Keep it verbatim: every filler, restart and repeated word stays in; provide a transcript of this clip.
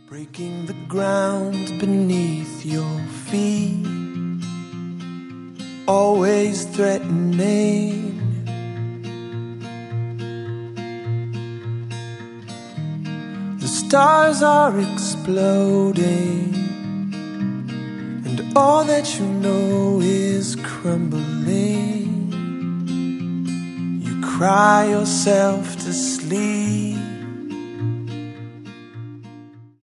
breaking the ground beneath your feet, always threatening. The stars are exploding, and all that you know is crumbling. You cry yourself to sleep,